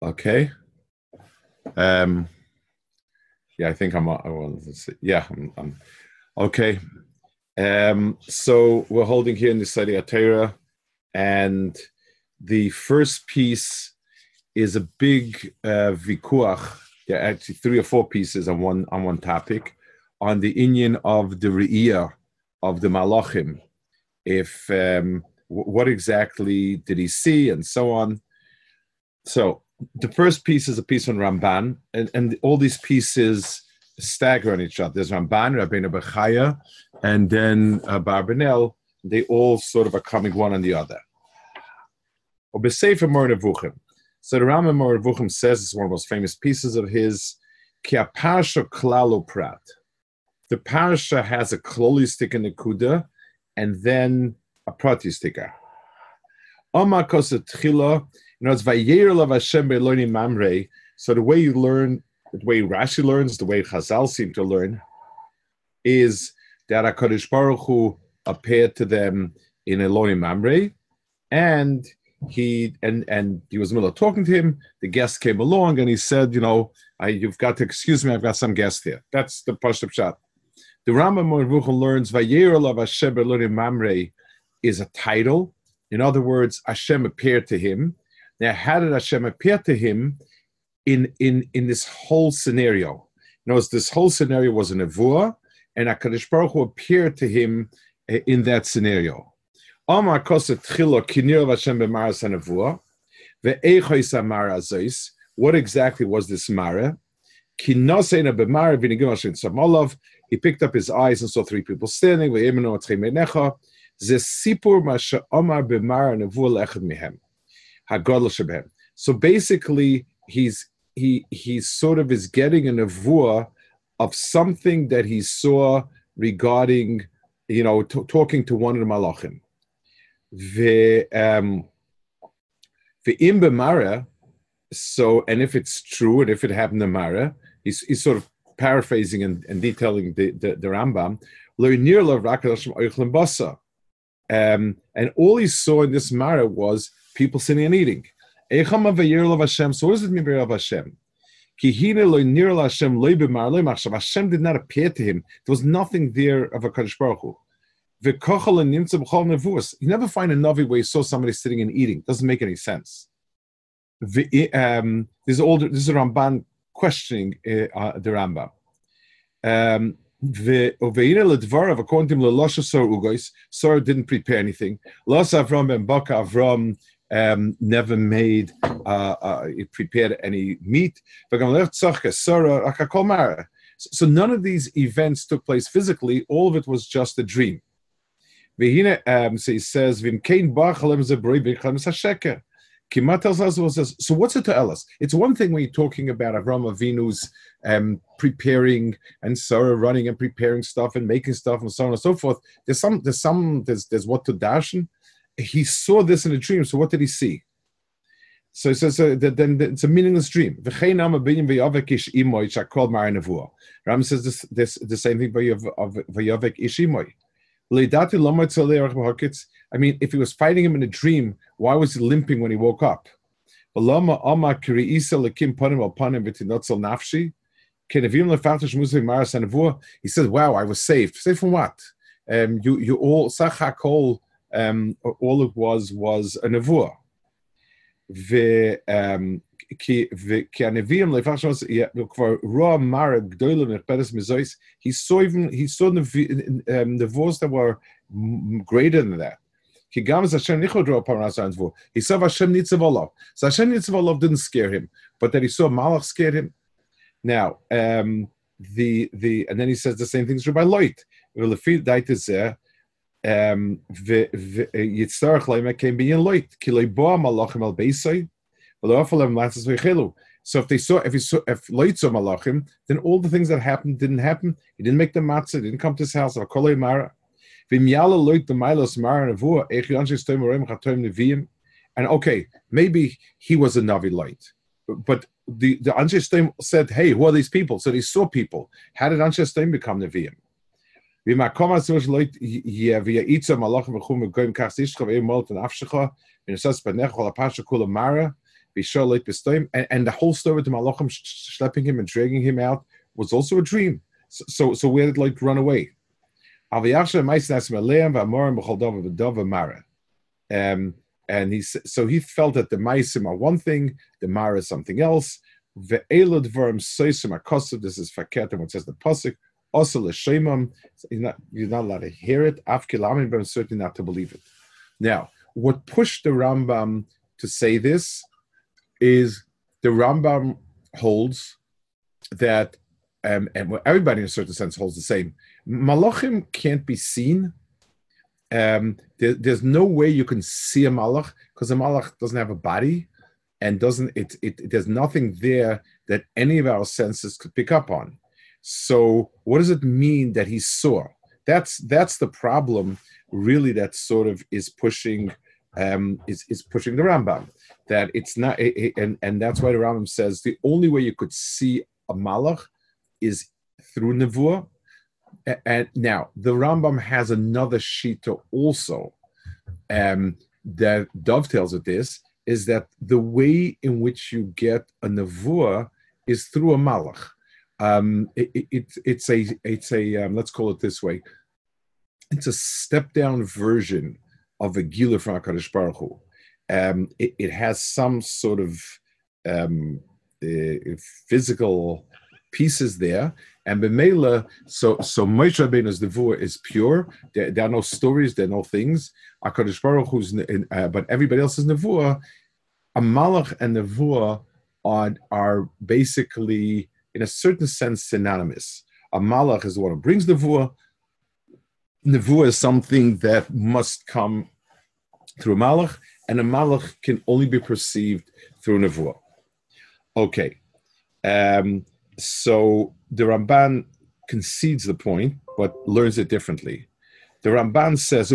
Okay. Yeah, I think I'm. Well, let's see. Yeah, I'm okay. So we're holding here in the study of Torah, and the first piece is a big vikuach. There are actually three or four pieces on one topic, on the inyan of the re'iyah of the malachim. If what exactly did he see, and so on. So the first piece is a piece on Ramban, and all these pieces stagger on each other. There's Ramban, Rabbeinu Bechaya, and then Barbanel. They all sort of are coming one on the other. So the Rambam Moreh Nevuchim says, it's one of the most famous pieces of his, Ki parsha klalo prat. The parsha has a klolistik nekuda, and then a pratistika. Oma kosa tchila. It's Vayerav Hashem be'Elohim Mamre. So the way you learn, the way Rashi learns, the way Chazal seem to learn, is that HaKadosh Baruch Hu appeared to them in Elohim Mamre, and he was in the middle of talking to him. The guest came along, and he said, you've got to excuse me, I've got some guests here. That's the Pashup Pshat. The Rambam Moreh Nevuchim learns Vayerav Hashem be'Elohim Mamre is a title. In other words, Hashem appeared to him. Now, how did Hashem appear to him in this whole scenario? This whole scenario was a nevuah, and HaKadosh Baruch Hu appeared to him in that scenario. Amar kosa tchilo kinir Hashem b'maras hanevuah ve'eichos amara zois. What exactly was this mara? Kinoseina b'mara v'nigim Hashem tzamolav. He picked up his eyes and saw three people standing. Ve'emenu atchim einecha. Ze sipur masha amar b'mara nevuah le'echad mihem. So basically, he's sort of is getting a nevuah of something that he saw regarding, talking to one of the malachim. Ve'im b'mara. So, and if it's true, and if it happened to Mara, he's sort of paraphrasing and detailing the Rambam. And all he saw in this Mara was people sitting and eating. So what does it mean by Hashem? Hashem did not appear to him. There was nothing there of a Kadosh Baruch Hu. You never find a Navi where you saw somebody sitting and eating. Doesn't make any sense. This is a Ramban questioning the Rambam. According to him, Sarah didn't prepare anything. Avram never prepared any meat. So none of these events took place physically. All of it was just a dream. So he says, so what's it to us? It's one thing when you're talking about Avraham Avinu's preparing and Sarah running and preparing stuff and making stuff and so on and so forth. There's what to darshan. He saw this in a dream. So what did he see? So he says then it's a meaningless dream. Ram says this the same thing by Vayavek Ishimoy. I mean, if he was fighting him in a dream, why was he limping when he woke up? He says, wow, I was saved. Saved from what? You all, Sachakol, all it was a nevuah. He saw nevuahs that were greater than that. He saw Hashem Nitzav. So Hashem Nitzav didn't scare him, but that he saw Malach scared him. Now, and then he says the same things by light. So if light saw Malachim, then all the things that happened didn't happen. He didn't make the matzah, didn't come to his house. And okay, maybe he was a Navi light, but the Anshe Stem said, "Hey, who are these people?" So they saw people. How did Anshe Stem become Neviim? And the whole story with the Malachim schlepping him and dragging him out was also a dream. So we had like run away. And he felt that the Maisim are one thing, the Mara is something else. This is Faket, what says the Pasuk. Also, l'shemam, you're not allowed to hear it. Afkilamin, but I'm certainly not to believe it. Now, what pushed the Rambam to say this is the Rambam holds that, and everybody in a certain sense holds the same. Malachim can't be seen. There's no way you can see a malach because a malach doesn't have a body, and there's nothing there that any of our senses could pick up on. So what does it mean that he saw? That's the problem, really. That sort of is pushing pushing the Rambam. That it's not, and that's why the Rambam says the only way you could see a malach is through nevuah. And now the Rambam has another shita also that dovetails with this. Is that the way in which you get a nevuah is through a malach. It's a let's call it this way. It's a step down version of a gila from HaKadosh Baruch Hu. It has some sort of physical pieces there, and b'meila, so Moshe Rabbeinu's nevuah is pure. There are no stories, there are no things. HaKadosh Baruch Hu's, but everybody else's nevuah, a malach and nevuah are basically, in a certain sense, synonymous. A malach is the one who brings nevuah. Nevuah is something that must come through a malach, and a malach can only be perceived through nevuah. Okay. So the Ramban concedes the point, but learns it differently. The Ramban says,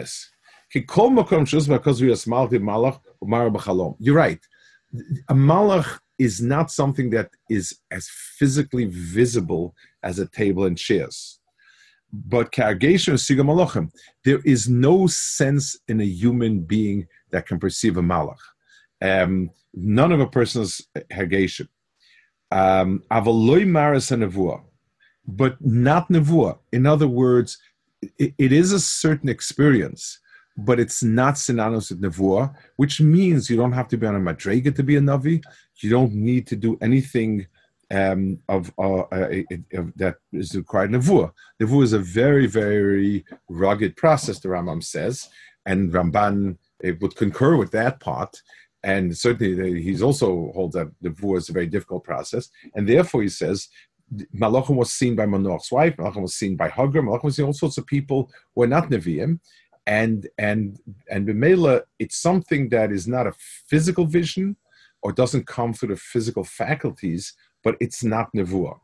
you're right. A malach is not something that is as physically visible as a table and chairs. But there is no sense in a human being that can perceive a malach. None of a person's hergation. But not nevuah. In other words, it is a certain experience, but it's not synonymous with nevuah, which means you don't have to be on a madrega to be a navi. You don't need to do anything that is required nevuah. Nevuah is a very, very rugged process, the Rambam says, and Ramban would concur with that part. And certainly, he's also holds that nevuah is a very difficult process, and therefore he says Malachim was seen by Manoach's wife, Malachim was seen by Hagar, Malachim was seen all sorts of people who are not neviim, and b'meila, it's something that is not a physical vision or doesn't come through the physical faculties, but it's not nevuah.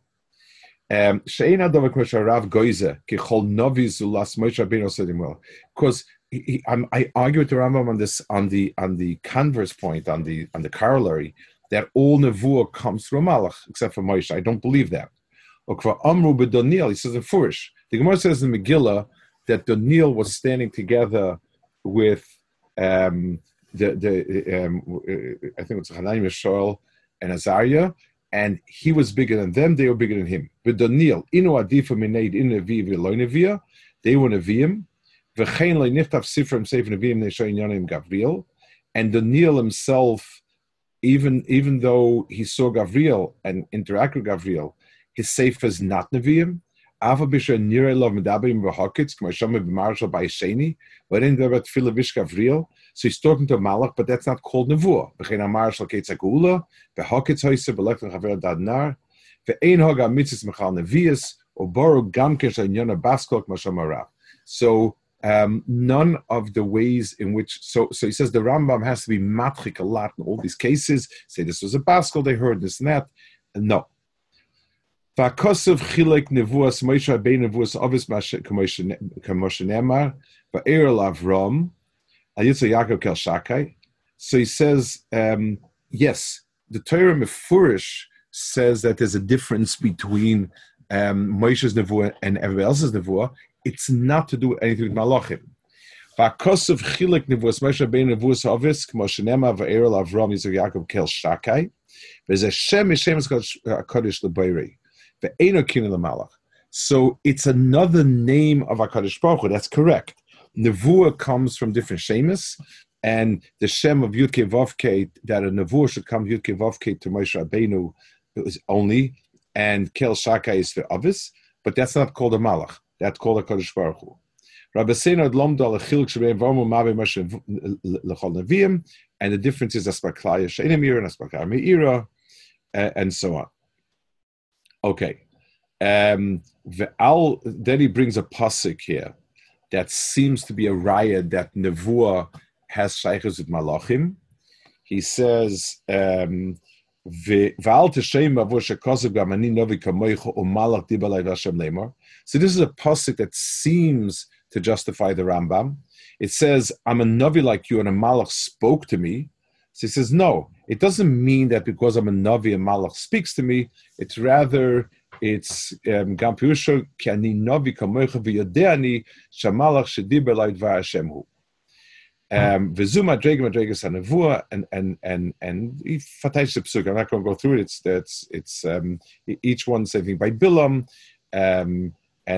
Because I argue with the Rambam on this, on the converse point, on the corollary, that all nevuah comes through a malach, except for Moshe. I don't believe that. He says in Furish, the Gemara says in Megillah that Daniel was standing together with I think it's Hananiah, Mishael, and Azariah, and he was bigger than them, they were bigger than him. But Daniel, inu adifa mined in nevi v'lo nevia, they were neviim. V'chein lo niftav sifrim sefer neviim ne'sho inyanim Gavriel, and Daniel himself, even though he saw Gavriel and interacted with Gavriel, his sefer is not neviim. Ava b'sher nirei lov medabim v'hokitz k'mo shama b'marshal b'yisheni, but in the tefillah vish Gavriel. So he's talking to a malach, but that's not called nevuah. V'chein hamarshal ketzakula, v'hokitz hoyse b'lech v'chaver dadnar, v'ein hoga mitzis mechal nevias, or boru gam kesha inyana baskol k'mo shama rav. So none of the ways in which, so he says the Rambam has to be matchik a lot in all these cases, say this was a baskol, they heard this and that. No. V'akosov chilek nevuas Moshe Rabbeinu nevuas avis k'moshe nemar v'eir lavrom ayitza Yaakov kel shakai. So he says, yes, the Torah Mefurish says that there's a difference between Moshe's nevuah and everybody else's nevuah. It's not to do anything with malachim. Va'kosov chilek nevuas Moshe Rabbeinu nevuas havis k'mo shenema va'erol Avram Yitzchak Yaakov kel shakai v'zeh Shem mishemes HaKadosh l'boirei ve'eino kina l'malach. So it's another name of HaKadosh Baruch Hu. That's correct. Nevuah comes from different shemus, and the Shem of Yud-Kei Vav-Kei, that a Nevuah should come Yud-Kei Vav-Kei to Moshe Rabbeinu is only, and Kel Shakai is for Avis, but that's not called a Malach. That's called a Kadosh Baruch Hu. Rabbi Seino ad lomda lechiluk shebeim v'omu mavi Moshe l'chol neviim, and the difference is Aspaklaya Sheina Meira and Aspaklaya Meira, and so on. Okay. Then he brings a pasuk here that seems to be a raya that Nevuah has shaychus with malachim. He says, "V'al t'shem avo shekosov gamani novi kamoicha u'malach dibalei v'Hashem lemor." So this is a pasuk that seems to justify the Rambam. It says, "I'm a novi like you, and a malach spoke to me." So he says, "No, it doesn't mean that because I'm a novi, a malach speaks to me. It's rather." It's gam pirusha ki ani novi kamoicha v'yodeani shamalach shediber lai dvar Hashem hu. V'zu madregas hanevuah, and he fatayis the psuk. I'm not going to go through it. It's each one saying by Bilam, and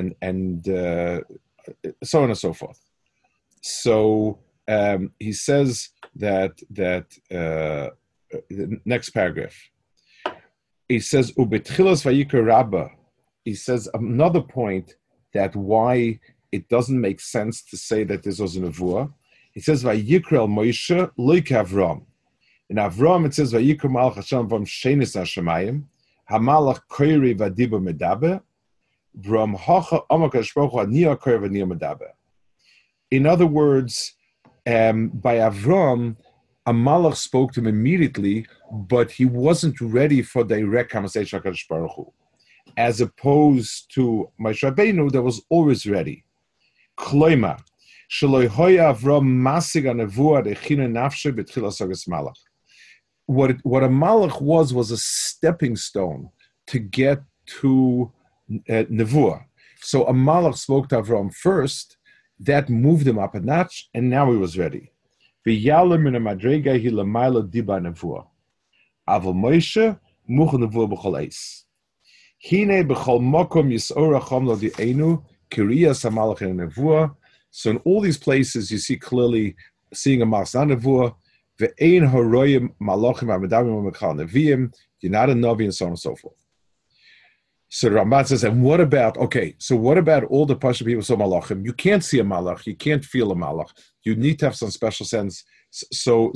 so on and so forth. So he says that the next paragraph. He says, "Ubetchilas vayikra Rabba." He says another point that why it doesn't make sense to say that this was a nevuah. He says, "Vayikra el Moshe loik Avram." In Avram it says, "Vayikra malach Hashem v'am shenis hashemayim hamalach koiri v'adiba medaber v'am hacha amak hashbaruch aniya koiri v'aniya medaber." In other words, by Avram, a malach spoke to him immediately, but he wasn't ready for direct conversation with HaKadosh Baruch Hu. As opposed to Moshe Rabbeinu, that was always ready. Kloima, sheloi hoya Avram masig hanevuah dechina nafshe b'tchilas hagas malach. What a malach was a stepping stone to get to nevuah. So a malach spoke to Avram first, that moved him up a notch, and now he was ready. V'yalim in a madrega hi l'mayla diba nevuah. Aval Moshe mucha nevuah b'chol eis. Hine b'chol mokom yisora chom lo di'enu kiriyas hamalach in nevuah. So in all these places, you see clearly seeing a malach not nevuah. Ve'ein haroyim malachim ha'medavim ha'mechal neviim. You're not a navi, and so on and so forth. So the Ramban says, and what about all the Pasha people saw malachim? You can't see a malach, you can't feel a malach. You need to have some special sense. So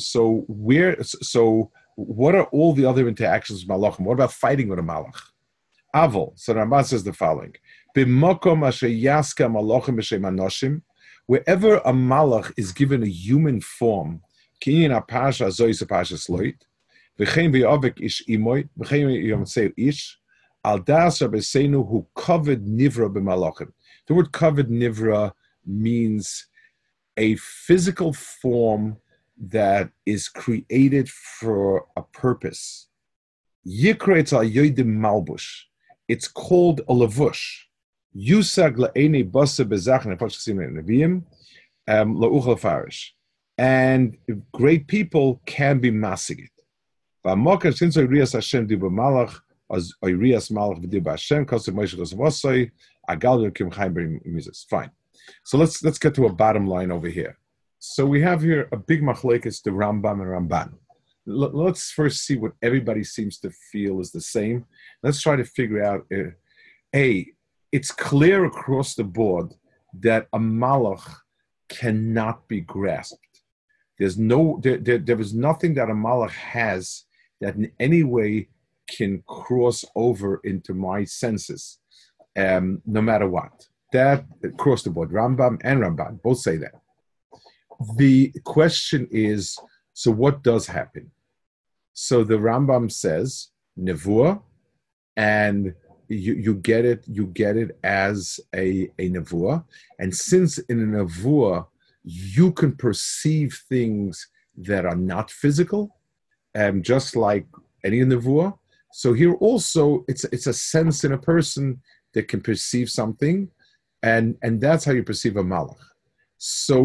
what are all the other interactions with malachim? What about fighting with a malach? Aval. So the Ramban says the following: B'makom asher yaska malachim b'shem anoshim, wherever a malach is given a human form, kinyan apasha zois apasha sloit, v'chein v'yavik ish imoy, v'chein v'yomtzei ish. Al das Rabbeinu who covered nivra b'malachim. The word covered nivra means a physical form that is created for a purpose. Yikretz al yodim malbush. It's called a lavush. Yusag la'ene basa bezachne pashkasim neviim la'uchal farish. And great people can be masigit. V'amokan since Riyas Hashem di b'malach. As Irias Malach v'dir b'Hashem, Kosev Moshe Kosev Osoi, Agal Kim Chaim B'Mizos. Fine. So let's get to a bottom line over here. So we have here a big machlekes to Rambam and Ramban. Let's first see what everybody seems to feel is the same. Let's try to figure out. It's clear across the board that a malach cannot be grasped. There is nothing that a malach has that in any way can cross over into my senses, no matter what. That across the board, Rambam and Ramban both say that. The question is, so what does happen? So the Rambam says nevuah, and you get it as a nevuah, and since in a nevuah you can perceive things that are not physical, just like any nevuah. So here also, it's a sense in a person that can perceive something, and that's how you perceive a malach. So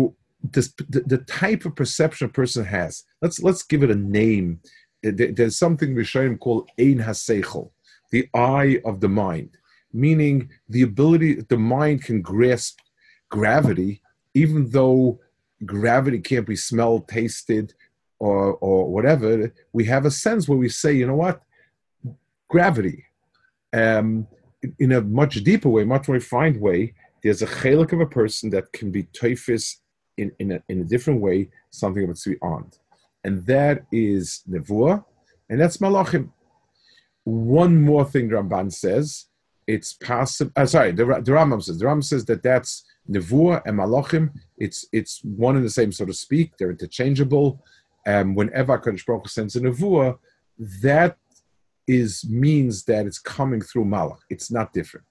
the type of perception a person has. Let's give it a name. There's something Rishonim call Ein HaSeichel, the eye of the mind, meaning the ability, the mind can grasp gravity, even though gravity can't be smelled, tasted, or whatever. We have a sense where we say, you know what, gravity. In a much deeper way, much more refined way, there's a chelik of a person that can be teifis in a different way, something that's beyond. And that is nevuah, and that's malachim. One more thing Ramban says, it's possible, the Rambam says. The Rambam says that that's nevuah and malachim, it's one and the same, so to speak, they're interchangeable. Whenever HaKadosh Baruch Hu sends a nevuah, that means that it's coming through malach. It's not different.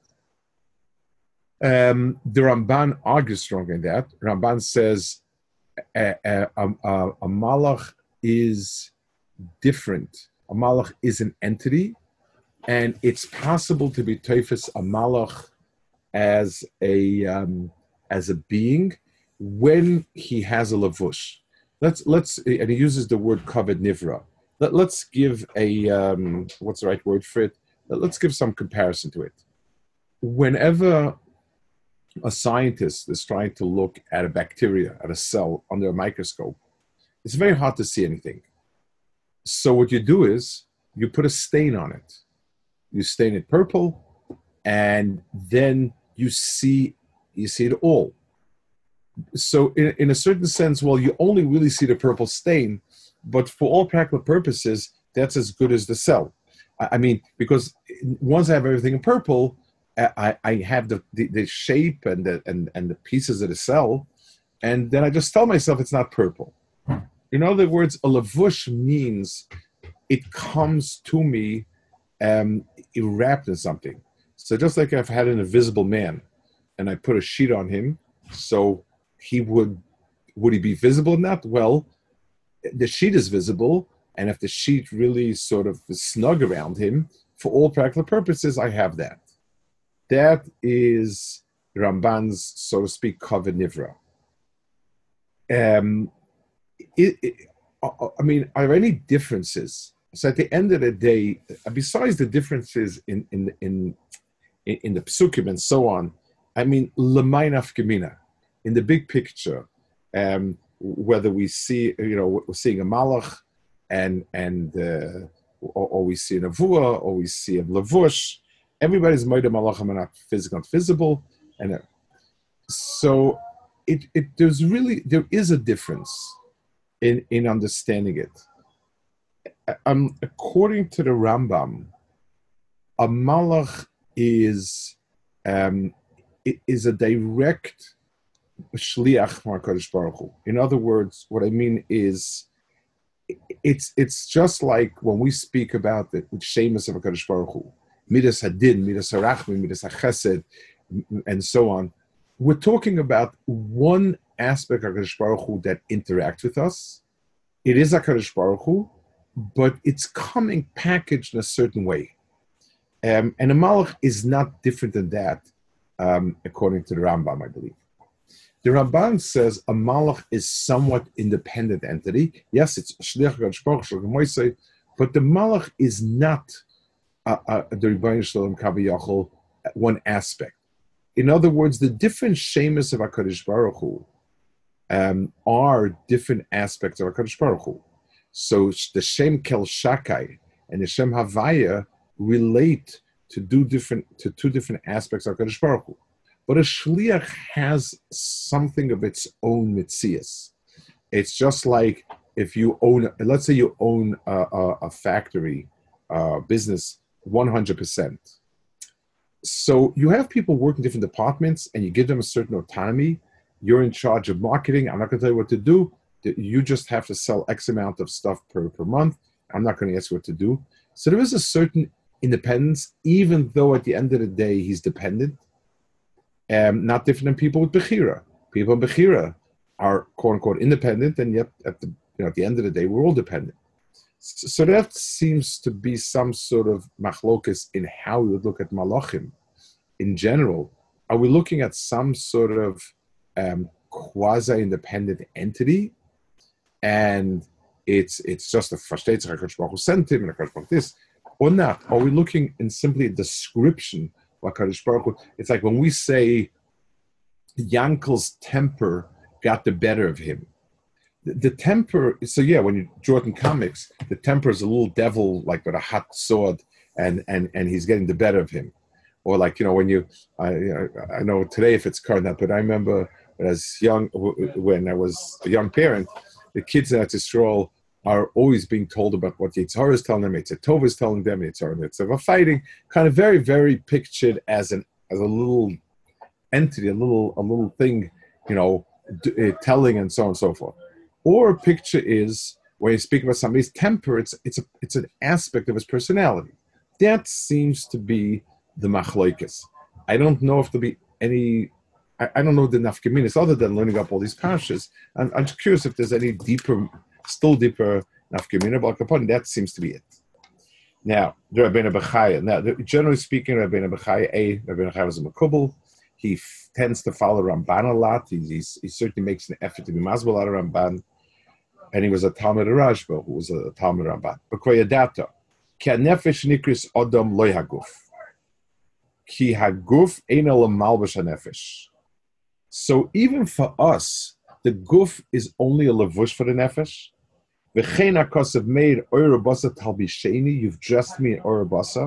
The Ramban argues stronger in that. Ramban says a malach is different. A malach is an entity, and it's possible to be teifes a malach as a being when he has a lavush. Let's and he uses the word kavod nivra. Let's give a what's the right word for it? Let's give some comparison to it. Whenever a scientist is trying to look at a bacteria, at a cell under a microscope, it's very hard to see anything. So what you do is you put a stain on it. You stain it purple, and then you see it all. So in a certain sense, well, you only really see the purple stain, but for all practical purposes, that's as good as the cell. I mean, because once I have everything in purple, I have the shape and the pieces of the cell, and then I just tell myself it's not purple. In other words, a lavush means it comes to me wrapped in something. So just like if I had an invisible man and I put a sheet on him, so he would he be visible or not? Well, the sheet is visible, and if the sheet really sort of is snug around him, for all practical purposes, I have that. That is Ramban's, so to speak, kavod nivra. I mean, are there any differences? So at the end of the day, besides the differences in the psukim and so on, I mean, l'may nafka, in the big picture, whether we see, we're seeing a malach, or we see a nevuah, or we see a lavush, everybody's moed malachim are not physical and visible, and so there is a difference in understanding it. According to the Rambam, a malach is a direct shliach from HaKadosh Baruch Hu. In other words, what I mean is, it's just like when we speak about the shemus of HaKadosh Baruch Hu, midas hadin, midas harachmi, midas hachesed, and so on. We're talking about one aspect of HaKadosh Baruch Hu that interacts with us. It is HaKadosh Baruch Hu, but it's coming packaged in a certain way. And a malach is not different than that, according to the Rambam, I believe. The Ramban says a malach is somewhat independent entity. Yes, it's shliach HaKadosh Baruch Hu, but the malach is not the Rebbeinu Shalom Kaviyachol one aspect. In other words, the different shemus of HaKadosh Baruch Hu are different aspects of HaKadosh Baruch Hu. So the Shem Kel Shakai and the Shem Havaya relate to two different aspects of HaKadosh Baruch Hu. But a shliach has something of its own mitzias. It's just like if you own, let's say you own a factory, business, 100%. So you have people working in different departments, and you give them a certain autonomy. You're in charge of marketing. I'm not going to tell you what to do. You just have to sell X amount of stuff per month. I'm not going to ask you what to do. So there is a certain independence, even though at the end of the day he's dependent. Not different than people with Bechira. People in Bechira are quote unquote independent, and yet at the end of the day we're all dependent. So that seems to be some sort of machlokas in how we would look at malachim in general. Are we looking at some sort of quasi-independent entity, and it's just a versteht sich HaKadosh Baruch Hu sent him, and HaKadosh Baruch Hu this, or not? Are we looking in simply a description of HaKadosh Baruch Hu? It's like when we say Yankel's temper got the better of him. The temper, so yeah, when you draw it in comics, the temper is a little devil, like with a hot sword, and he's getting the better of him. Or like, when I know today if it's current, but I remember as young, when I was a young parent, the kids in Eretz Yisrael are always being told about what Yitzhar is telling them, Yitzhar Tov is telling them, Yitzhar and Yitzhar fighting, kind of very, very pictured as a little entity, a little thing, telling and so on and so forth. Or a picture is when you speak about somebody's temper, it's an aspect of his personality. That seems to be the machloikis. I don't know if there'll be any. I don't know the nafkaminis other than learning up all these parshas. I'm just curious if there's any still deeper nafkamina. But upon that seems to be it. Now, the Rabbeinu Bechaya. Now, generally speaking, Rabbeinu Bechaya, Rabbeinu Bechaya was a makubal. He tends to follow Ramban a lot. He certainly makes an effort to be masbel out of Ramban. And he was a Talmud Rashba, who was a Talmud Ramban. B'koyadata, ki hanefesh nikris odom loy haguf, ki haguf ein ela malbash hanefesh. So even for us, the guf is only a levush for the nefesh. V'chein hakosav meir oirabasa talbisheni, you've dressed me in oirabasa.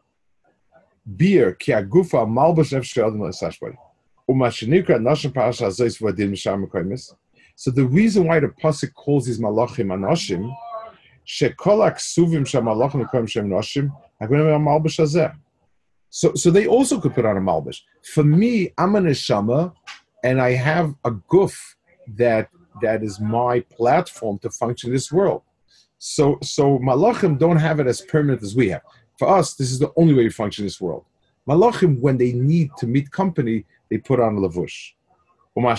Beer, ki hagufa malbash nefesh odom loy sashbari. Umashenikra nashim parasha azois v'adin misham mekoymis. So the reason why the pasuk calls these malachim anoshim, shekol aksuvim shamalachim mekoyim shem noshim, hagunim malbash hazeh. So they also could put on a malbash. For me, I'm a neshama, and I have a guf that is my platform to function in this world. So malachim don't have it as permanent as we have. For us, this is the only way we function in this world. Malachim, when they need to meet company, they put on a lavush. Because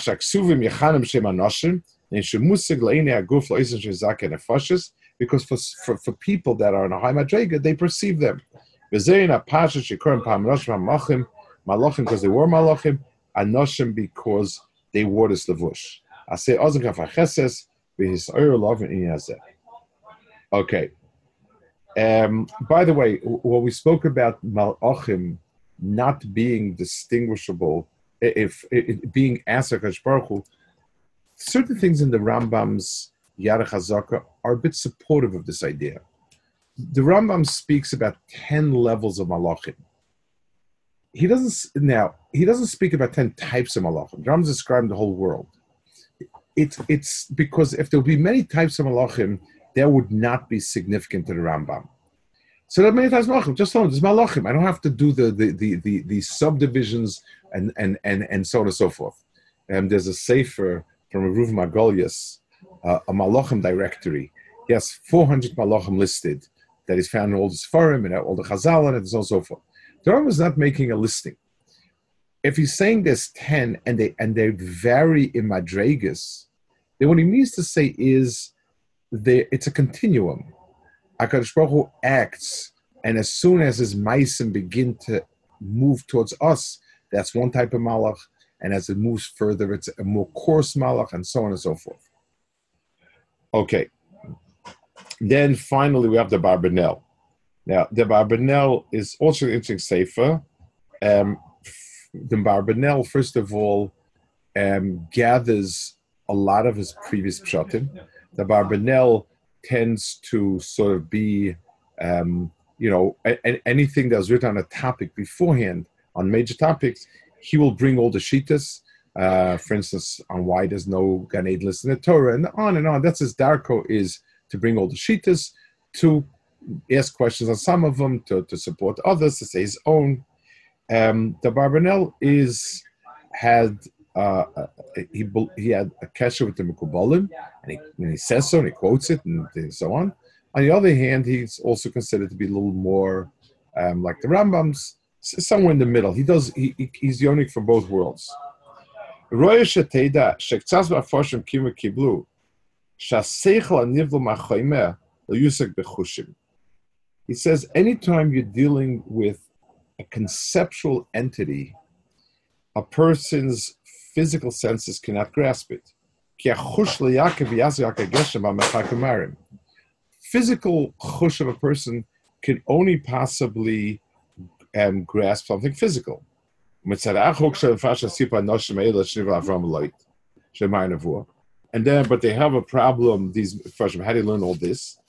for people that are in a high madrega, they perceive them. Malachim because they were malachim, anoshim because they wore this lavush. Okay. By the way, when we spoke about malachim not being distinguishable, if being Asa HaKadosh Baruch Hu, certain things in the Rambam's Yarech HaZaka are a bit supportive of this idea. The Rambam speaks about 10 levels of malachim. He doesn't speak about 10 types of malachim. The Rambam's describing the whole world. It's because if there would be many types of malachim, that would not be significant to the Rambam. So there are many types of malachim. Just there's malachim. I don't have to do the subdivisions and so on and so forth. There's a sefer from Ruv Margolius, a malachim directory. He has 400 malachim listed that is found in all the Sfarim and all the Chazal and so on and so forth. The Rambam is not making a listing. If he's saying there's 10 and they vary in madregas, then what he means to say is it's a continuum. HaKadosh Baruch Hu acts, and as soon as his meisim begin to move towards us, that's one type of malach, and as it moves further, it's a more coarse malach, and so on and so forth. Okay. Then finally, we have the Barbanel. Now, the Barbanel is also an interesting sefer. The Barbanel, first of all, gathers a lot of his previous pshatim. The Barbanel tends to sort of be, anything that was written on a topic beforehand, on major topics, he will bring all the shittas, for instance, on why there's no Gan Eden list in the Torah, and on and on. That's his darko, is to bring all the shittas, to ask questions on some of them, to support others, to say his own. The Barbanel had a kesher with the Mekubalim, and he says so, and he quotes it, and so on. On the other hand, he's also considered to be a little more like the Rambam's, somewhere in the middle. He's yonik from both worlds. He says, anytime you're dealing with a conceptual entity, a person's physical senses cannot grasp it. Physical chush of a person can only possibly grasp something physical. And then, but they have a problem, these Farshim, how do you learn all this?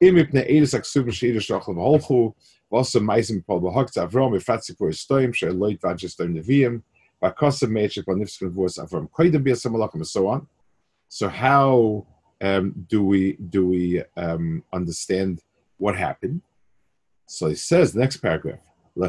And so on. So how do we understand what happened? So he says, next paragraph. So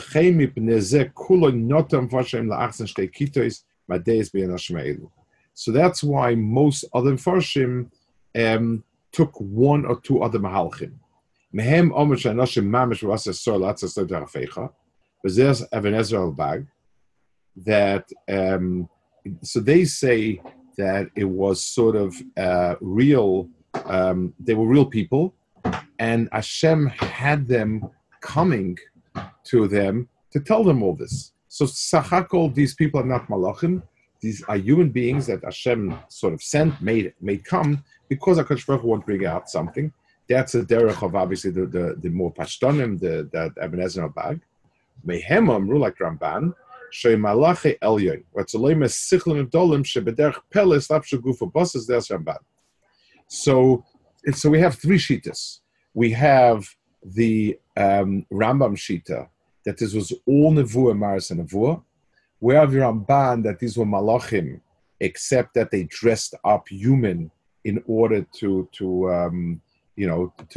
that's why most other Farshim took one or two other mahalchim. Mehem omer she'anoshim mamish v'asa sor latzas lo derafeicha. V'zeh Even Ezra al-Bag. That so they say that it was sort of real. They were real people, and Hashem had them coming to them to tell them all this. So Sachakol, these people are not malachim. These are human beings that Hashem sort of sent, made come, because HaKadosh Baruch Hu won't bring out something. That's a derech of obviously the more pashtonim, the Even Ezra al-Bag. Mehem amru, like Ramban, Shei Malachi Elyon. What's a lema sichlim adolim shebederch peles lapshu gufa bosses. There's Ramban. So we have three shitas. We have the Rambam shita that this was all nevuah, maris and nevuah. We have Ramban that these were malachim, except that they dressed up human in order to be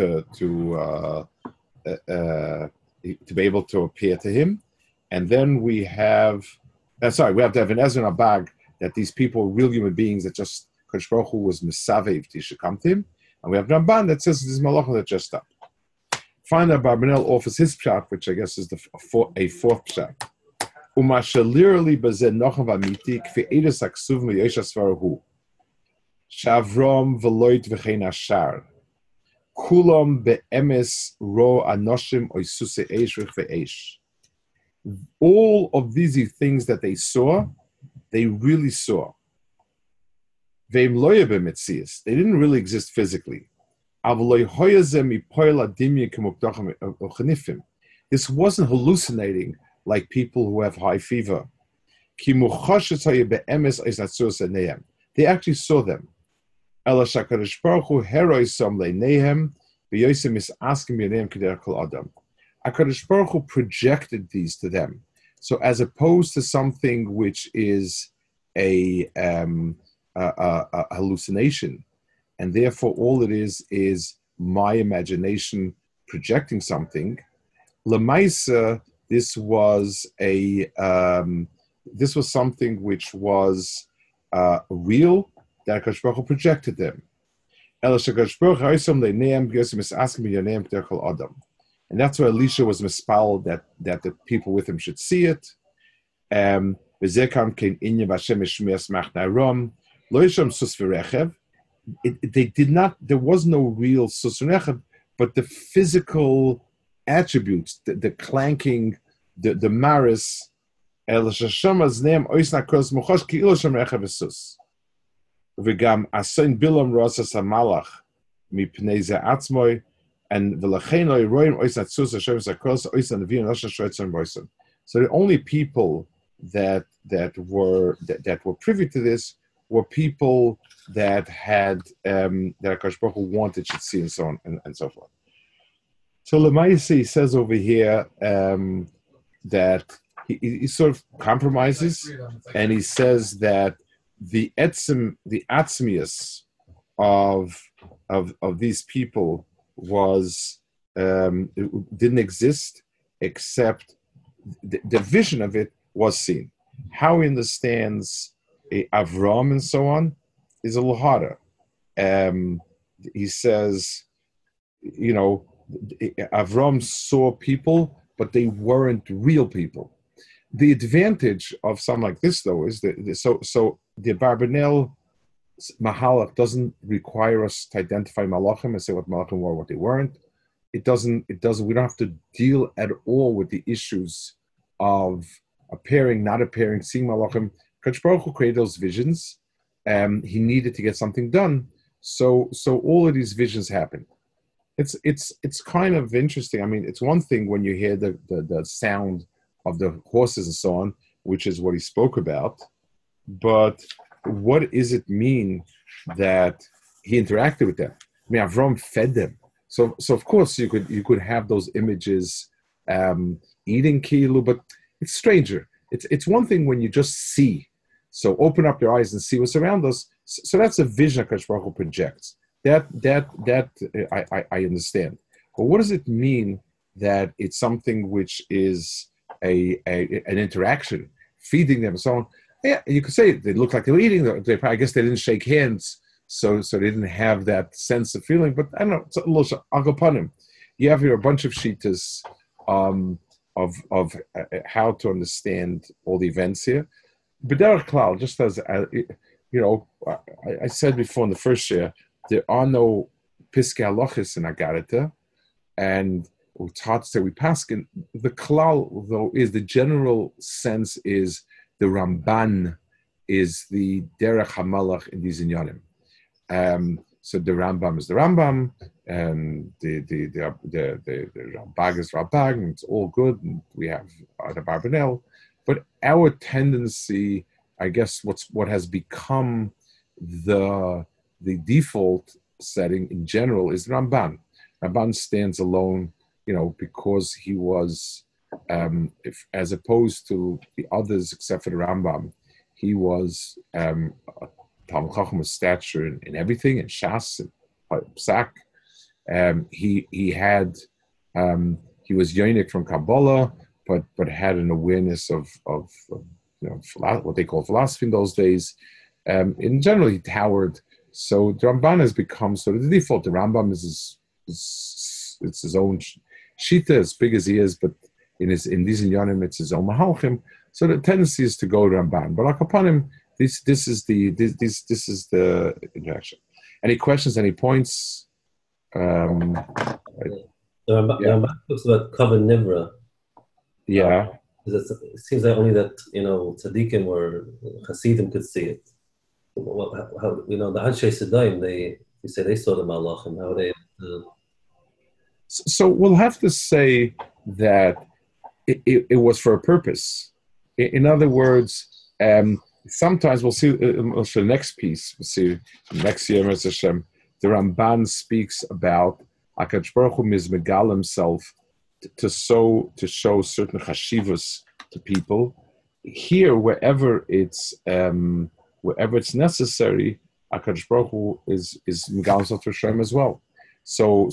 able to appear to him. And then we have, we have the Even Ezra al-Bag that these people were real human beings that just Kadosh Baruch Hu was mesavev to should come to him. And we have Ramban that says this malachim that dressed up. Finally, Barbanel offers his pshat, which I guess is a fourth pshat. Umashalirli bazen nochav amiti kfi edus aksuv meyeshas varahu. Shavrom veloit v'chein ashar. Kulam be'emes ro anoshim oisuse eish v'eish. All of these things that they saw, they really saw. Ve'im loya b'metzias. They didn't really exist physically. This wasn't hallucinating like people who have high fever. They actually saw them. HaKadosh Baruch Hu projected these to them. So as opposed to something which is a hallucination, and therefore all it is my imagination projecting something. Lemaisa, this was something which was real that HaKadosh Baruch Hu projected them. And that's why Elisha was mispal that the people with him should see it. They did not. There was no real susunechad, but the physical attributes, the clanking, the maris, v'gam asin bilam rosas hamalach mipnei ze'atzmoi, and v'lacheno roim oisnatzus Hashem zakos oisnan v'yin oshan shreitzon boisan. So the only people that were privy to this were people that had that HaKadosh Baruch Hu wanted should see, and so on and so forth. So Lemaisi says over here that he sort of compromises, and he says that the atzmius of these people was didn't exist, except the vision of it was seen. How he understands Avram and so on is a little harder. He says, Avram saw people, but they weren't real people. The advantage of something like this, though, is that the Barbanel Mahalach doesn't require us to identify Malachim and say what Malachim were, what they weren't. It doesn't. We don't have to deal at all with the issues of appearing, not appearing, seeing Malachim. Kadosh Baruch Hu created those visions. He needed to get something done, so all of these visions happened. It's kind of interesting. I mean, it's one thing when you hear the sound of the horses and so on, which is what he spoke about, but what does it mean that he interacted with them? I mean, Avram fed them, so of course you could have those images eating kilu, but it's stranger. It's one thing when you just see. So open up your eyes and see what's around us. So that's a vision Akash Baruch Hu projects. That I understand. But what does it mean that it's something which is an interaction, feeding them and so on? Yeah, you could say they look like they were eating. I guess they didn't shake hands, so they didn't have that sense of feeling. But I don't know. It's a little agapanim. You have here a bunch of shitas of how to understand all the events here. B'derech klal, just as I said before in the first year, there are no piskei halachos in Agarita, and it's hard to say we paskin. The klal, though, is the general sense is the Ramban is the derech hamalach in these inyanim. So the Rambam is the Rambam, and the Rambag is Rambag, and it's all good. And we have the Barbanel, but our tendency, I guess, what has become the default setting in general is Ramban. Ramban stands alone, because he was, as opposed to the others except for the Rambam, he was Talmud Chacham of stature in everything, in Shas, and Psak. He was Yonik from Kabbalah, but had an awareness of what they call philosophy in those days. In general, he towered. So the Ramban has become sort of the default. The Rambam is his own shita, as big as he is, but in these inyanim, it's his own mahalchim. So the tendency is to go to Ramban. But upon him, this is the interaction. Any questions? Any points? The Ramban talks about Kavan Nimra. Yeah. It seems like only that tzaddikim or Hasidim could see it. How the Anshe Sedaim, you say they saw the Malachim. How they? So we'll have to say that it was for a purpose. In other words, sometimes we'll see for the next piece. We'll see next year, Mr. Hashem. The Ramban speaks about Akadosh Baruch Hu mizmegal himself to show certain chashivas to people. Here, wherever it's necessary, Akadosh Baruch Hu is megal himself to Hashem as well. So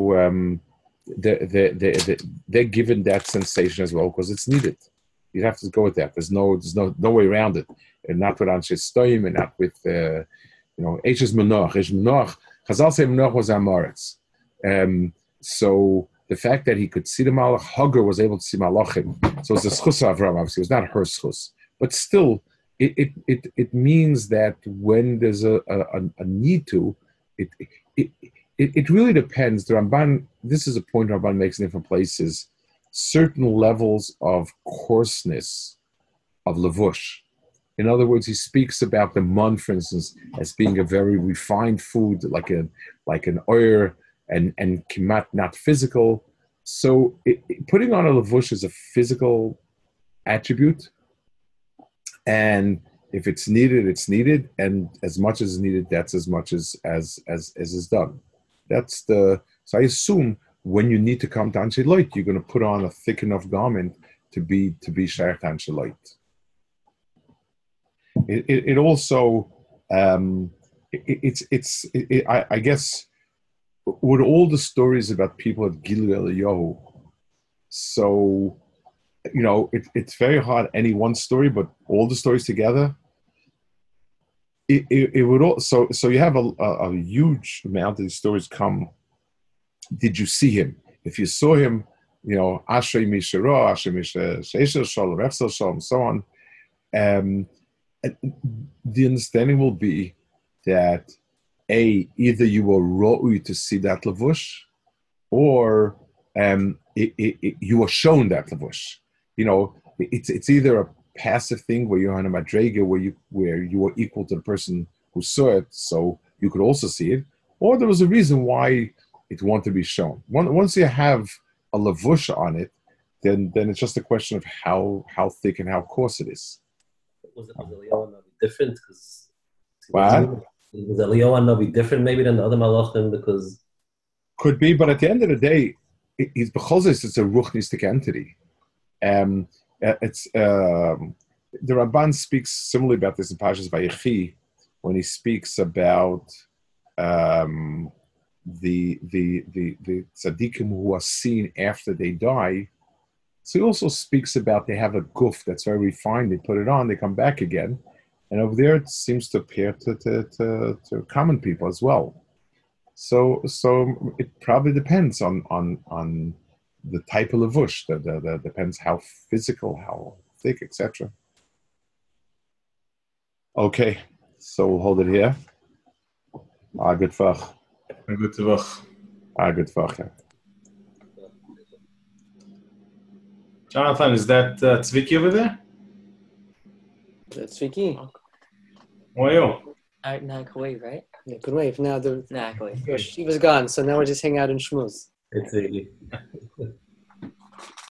they're given that sensation as well because it's needed. You have to go with that. There's no way around it, and not with Anshe Stoim, and not with Eishes Menoch. Eishes Menoch. Chazal say Menoch was Amoritz. So the fact that he could see the Malach, Hagar was able to see Malachim. So it's a schus of Avram. Obviously, it was not her schus, but still, it means that when there's a need to, it really depends. The Ramban, this is a point Ramban makes in different places. Certain levels of coarseness of levush. In other words, he speaks about the mun, for instance, as being a very refined food, like an oyer, and kimat not physical. So putting on a levush is a physical attribute, and if it's needed, it's needed, and as much as is needed, that's as much as is done. So I assume when you need to come to Anshe Loit, you're going to put on a thick enough garment to be shaykh to Anshe Loit. It also I guess with all the stories about people at Gilui Eliyahu, so it's very hard any one story, but all the stories together. It would also, so you have a huge amount of these stories come. Did you see him? If you saw him, Ashrei Mishara, Ashrei Mishra Shalom, Refsel Shalom, so on. The understanding will be that either you were ro'ui to see that levush, or you were shown that levush. It's either passive thing where you're on a madrega where you were equal to the person who saw it, so you could also see it, or there was a reason why it wanted to be shown. Once you have a lavush on it, then it's just a question of how thick and how coarse it is. Was Eliyahu Navi different? Because What? was Eliyahu Navi different maybe than the other malachim? Because Could be, but at the end of the day, it's because it's a ruchnistic entity. The Ramban speaks similarly about this in Parshas Vayechi when he speaks about the tzaddikim who are seen after they die. So he also speaks about they have a guf that's very refined. They put it on, they come back again, and over there it seems to appear to common people as well. So it probably depends on the type of levush. That depends how physical, how thick, etc. Okay, so we'll hold it here. Good fach. Good Tavach. Good fach. Jonathan, is that Tzviki over there? That's Vicky. How are you? Nah, wave, right? Yeah, good wave. Now Nah, wave. she was gone, so now we're just hanging out in schmooze. it's